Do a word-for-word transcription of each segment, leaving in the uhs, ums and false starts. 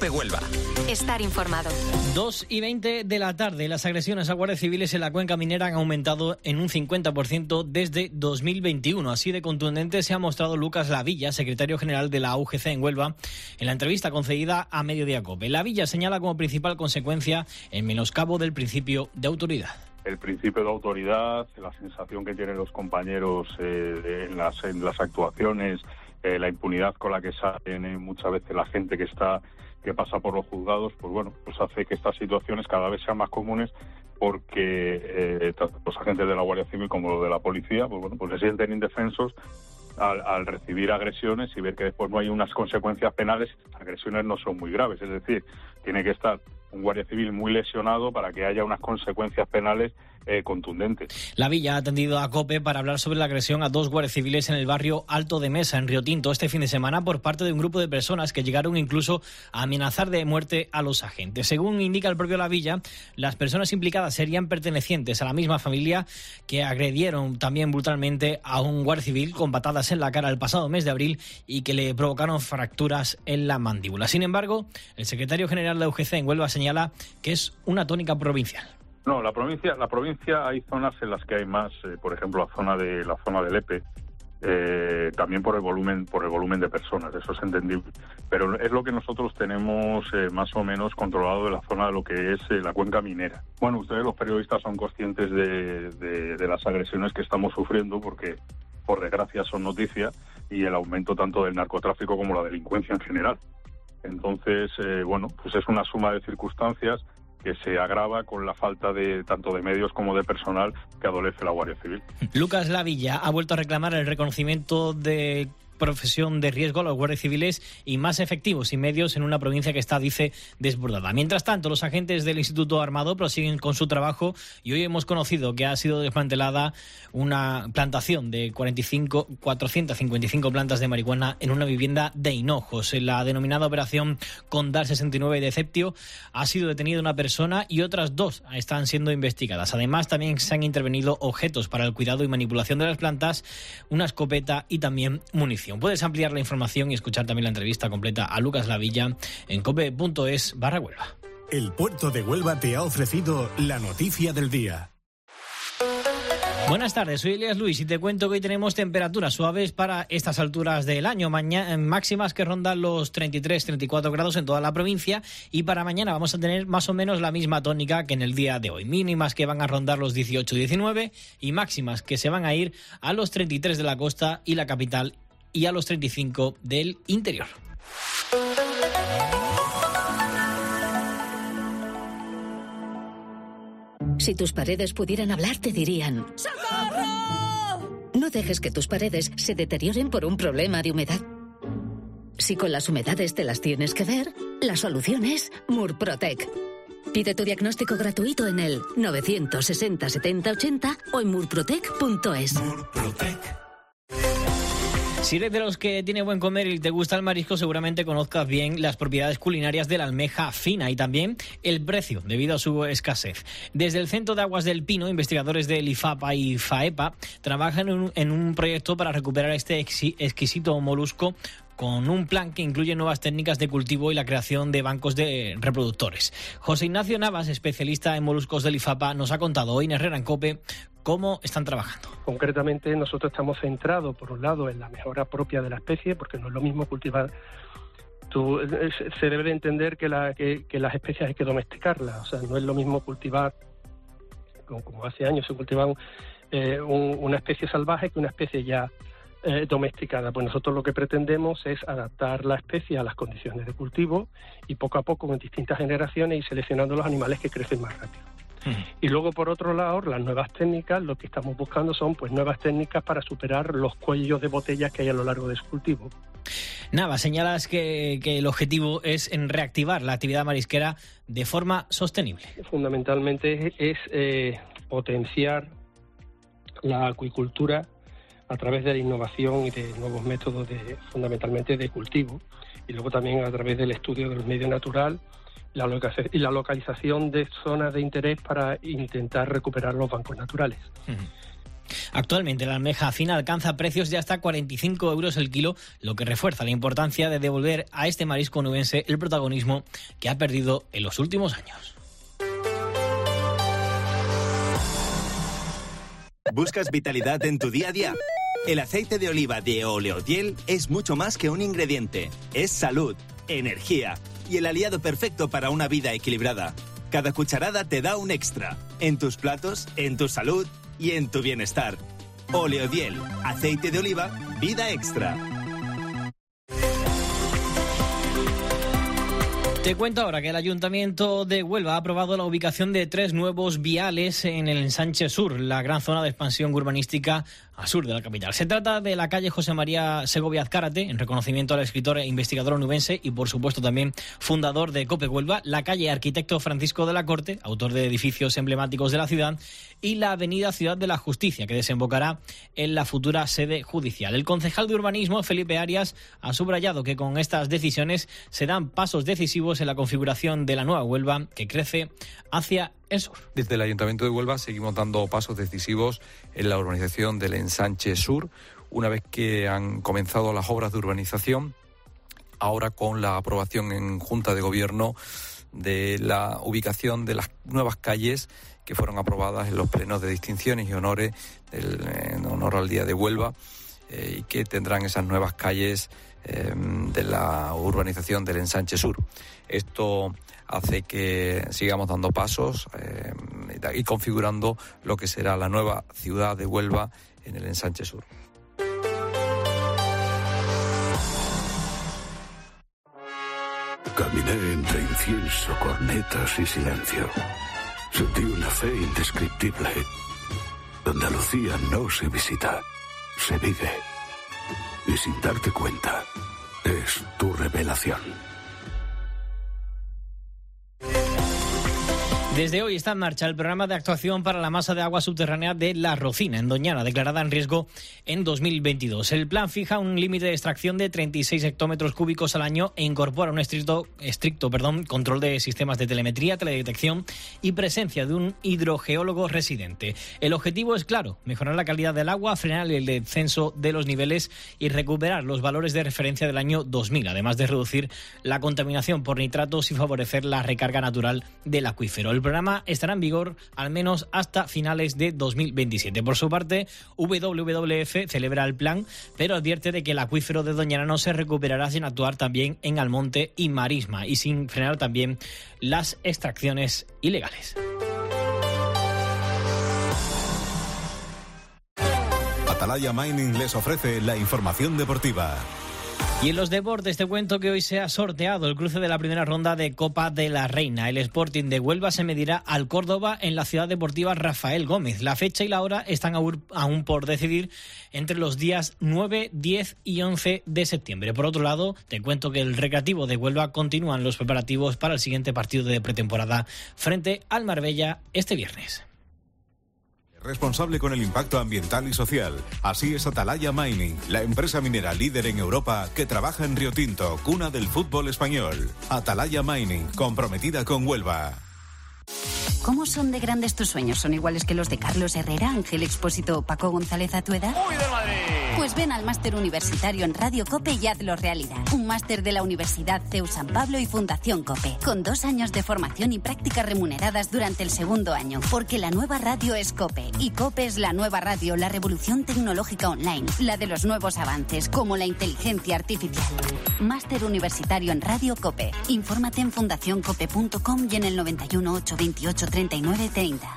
de Huelva. Estar informado. dos y veinte de la tarde. Las agresiones a guardias civiles en la cuenca minera han aumentado en un cincuenta por ciento desde dos mil veintiuno. Así de contundente se ha mostrado Lucas Lavilla, secretario general de la U G C en Huelva, en la entrevista concedida a Mediodía Cope. Lavilla señala como principal consecuencia el menoscabo del principio de autoridad. El principio de autoridad, la sensación que tienen los compañeros eh, en, las, en las actuaciones, eh, la impunidad con la que salen eh, muchas veces la gente que está que pasa por los juzgados, pues bueno, pues hace que estas situaciones cada vez sean más comunes porque eh, tanto los agentes de la Guardia Civil como los de la policía, pues bueno, pues se sienten indefensos al, al recibir agresiones y ver que después no hay unas consecuencias penales. Las agresiones no son muy graves, es decir, tiene que estar un guardia civil muy lesionado para que haya unas consecuencias penales eh, contundentes. Lavilla ha atendido a COPE para hablar sobre la agresión a dos guardias civiles en el barrio Alto de Mesa, en Río Tinto, este fin de semana por parte de un grupo de personas que llegaron incluso a amenazar de muerte a los agentes. Según indica el propio Lavilla, las personas implicadas serían pertenecientes a la misma familia que agredieron también brutalmente a un guardia civil con patadas en la cara el pasado mes de abril y que le provocaron fracturas en la mandíbula. Sin embargo, el secretario general de la U G C en Huelva señala que es una tónica provincial. No, la provincia, la provincia hay zonas en las que hay más, eh, por ejemplo, la zona de la zona del Lepe, eh, también por el volumen, por el volumen de personas, eso es entendible. Pero es lo que nosotros tenemos eh, más o menos controlado de la zona de lo que es eh, la cuenca minera. Bueno, ustedes los periodistas son conscientes de, de, de las agresiones que estamos sufriendo porque, por desgracia, son noticia y el aumento tanto del narcotráfico como la delincuencia en general. Entonces, eh, bueno, pues es una suma de circunstancias que se agrava con la falta de tanto de medios como de personal que adolece la Guardia Civil. Lucas Lavilla ha vuelto a reclamar el reconocimiento de profesión de riesgo a los guardias civiles y más efectivos y medios en una provincia que está, dice, desbordada. Mientras tanto, los agentes del Instituto Armado prosiguen con su trabajo y hoy hemos conocido que ha sido desmantelada una plantación de cuarenta y cinco, cuatrocientas cincuenta y cinco plantas de marihuana en una vivienda de Hinojos. En la denominada operación Condal sesenta y nueve de Ceptio ha sido detenida una persona y otras dos están siendo investigadas. Además, también se han intervenido objetos para el cuidado y manipulación de las plantas, una escopeta y también munición. Puedes ampliar la información y escuchar también la entrevista completa a Lucas Lavilla en cope punto es barra Huelva. El Puerto de Huelva te ha ofrecido la noticia del día. Buenas tardes, soy Elías Luis y te cuento que hoy tenemos temperaturas suaves para estas alturas del año, mañana, máximas que rondan los treinta y tres a treinta y cuatro grados en toda la provincia, y para mañana vamos a tener más o menos la misma tónica que en el día de hoy, mínimas que van a rondar los dieciocho a diecinueve y máximas que se van a ir a los treinta y tres de la costa y la capital y a los treinta y cinco del interior. Si tus paredes pudieran hablar, te dirían: ¡socorro! No dejes que tus paredes se deterioren por un problema de humedad. Si con las humedades te las tienes que ver, la solución es Murprotec. Pide tu diagnóstico gratuito en el novecientos sesenta setenta ochenta o en murprotec punto es. Murprotec. Si eres de los que tiene buen comer y te gusta el marisco, seguramente conozcas bien las propiedades culinarias de la almeja fina y también el precio debido a su escasez. Desde el Centro de Aguas del Pino, investigadores del IFAPA y FAEPA trabajan en un, en un proyecto para recuperar este exquisito molusco con un plan que incluye nuevas técnicas de cultivo y la creación de bancos de reproductores. José Ignacio Navas, especialista en moluscos del IFAPA, nos ha contado hoy en Herrera en COPE cómo están trabajando. Concretamente, nosotros estamos centrados, por un lado, en la mejora propia de la especie, porque no es lo mismo cultivar. Tú, se debe de entender que, la, que, que las especies hay que domesticarlas. O sea, no es lo mismo cultivar, como, como hace años se cultivaba eh, un, una especie salvaje que una especie ya Eh, domesticada. Pues nosotros lo que pretendemos es adaptar la especie a las condiciones de cultivo y poco a poco, en distintas generaciones, ir seleccionando los animales que crecen más rápido. Uh-huh. Y luego, por otro lado, las nuevas técnicas, lo que estamos buscando son pues nuevas técnicas para superar los cuellos de botellas que hay a lo largo de su cultivo. Nava, señalas que, que el objetivo es en reactivar la actividad marisquera de forma sostenible. Fundamentalmente es, es eh, potenciar la acuicultura a través de la innovación y de nuevos métodos de, fundamentalmente de cultivo, y luego también a través del estudio del medio natural la loca- y la localización de zonas de interés para intentar recuperar los bancos naturales. Uh-huh. Actualmente la almeja fina alcanza precios de hasta cuarenta y cinco euros el kilo, lo que refuerza la importancia de devolver a este marisco onubense el protagonismo que ha perdido en los últimos años. ¿Buscas vitalidad en tu día a día? El aceite de oliva de Oleodiel es mucho más que un ingrediente. Es salud, energía y el aliado perfecto para una vida equilibrada. Cada cucharada te da un extra. En tus platos, en tu salud y en tu bienestar. Oleodiel, aceite de oliva, vida extra. Te cuento ahora que el Ayuntamiento de Huelva ha aprobado la ubicación de tres nuevos viales en el Ensanche Sur, la gran zona de expansión urbanística al sur de la capital. Se trata de la calle José María Segovia Azcárate, en reconocimiento al escritor e investigador onubense y, por supuesto, también fundador de COPE Huelva, la calle Arquitecto Francisco de la Corte, autor de edificios emblemáticos de la ciudad, y la avenida Ciudad de la Justicia, que desembocará en la futura sede judicial. El concejal de urbanismo, Felipe Arias, ha subrayado que con estas decisiones se dan pasos decisivos en la configuración de la nueva Huelva, que crece hacia el sur. Desde el Ayuntamiento de Huelva seguimos dando pasos decisivos en la urbanización del Ensanche Sur, una vez que han comenzado las obras de urbanización, ahora con la aprobación en Junta de Gobierno de la ubicación de las nuevas calles que fueron aprobadas en los plenos de distinciones y honores del, en honor al Día de Huelva, eh, y que tendrán esas nuevas calles eh, de la urbanización del Ensanche Sur. Esto hace que sigamos dando pasos eh, y configurando lo que será la nueva ciudad de Huelva en el Ensanche Sur. Caminé entre incienso, cornetas y silencio. Sentí una fe indescriptible. Andalucía no se visita, se vive. Y sin darte cuenta, es tu revelación. Desde hoy está en marcha el programa de actuación para la masa de agua subterránea de La Rocina, en Doñana, declarada en riesgo en dos mil veintidós. El plan fija un límite de extracción de treinta y seis hectómetros cúbicos al año e incorpora un estricto, estricto perdón, control de sistemas de telemetría, teledetección y presencia de un hidrogeólogo residente. El objetivo es claro: mejorar la calidad del agua, frenar el descenso de los niveles y recuperar los valores de referencia del año dos mil, además de reducir la contaminación por nitratos y favorecer la recarga natural del acuífero. El programa estará en vigor al menos hasta finales de dos mil veintisiete. Por su parte, W W F celebra el plan, pero advierte de que el acuífero de Doñana no se recuperará sin actuar también en Almonte y Marisma y sin frenar también las extracciones ilegales. Atalaya Mining les ofrece la información deportiva. Y en los deportes te cuento que hoy se ha sorteado el cruce de la primera ronda de Copa de la Reina. El Sporting de Huelva se medirá al Córdoba en la Ciudad Deportiva Rafael Gómez. La fecha y la hora están aún por decidir entre los días nueve, diez y once de septiembre. Por otro lado, te cuento que el Recreativo de Huelva continúan los preparativos para el siguiente partido de pretemporada frente al Marbella este viernes. Responsable con el impacto ambiental y social. Así es Atalaya Mining, la empresa minera líder en Europa que trabaja en Río Tinto, cuna del fútbol español. Atalaya Mining, comprometida con Huelva. ¿Cómo son de grandes tus sueños? ¿Son iguales que los de Carlos Herrera, Ángel Expósito o Paco González Atueda? ¡Uy, del Madrid! Pues ven al máster universitario en Radio COPE y hazlo realidad. Un máster de la Universidad C E U San Pablo y Fundación COPE, con dos años de formación y prácticas remuneradas durante el segundo año. Porque la nueva radio es COPE, y COPE es la nueva radio, la revolución tecnológica online, la de los nuevos avances, como la inteligencia artificial. Máster universitario en Radio COPE. Infórmate en fundación cope punto com y en el noventa y uno, ochocientos veintiocho, treinta y nueve treinta.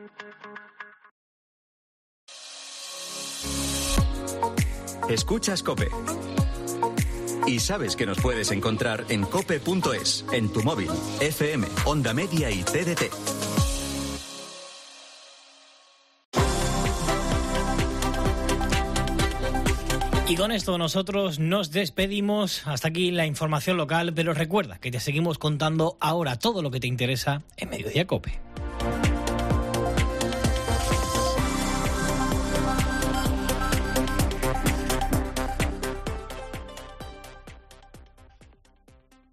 Escuchas COPE. Y sabes que nos puedes encontrar en cope punto es, en tu móvil, F M, Onda Media y T D T. Y con esto nosotros nos despedimos. Hasta aquí la información local, pero recuerda que te seguimos contando ahora todo lo que te interesa en Mediodía COPE.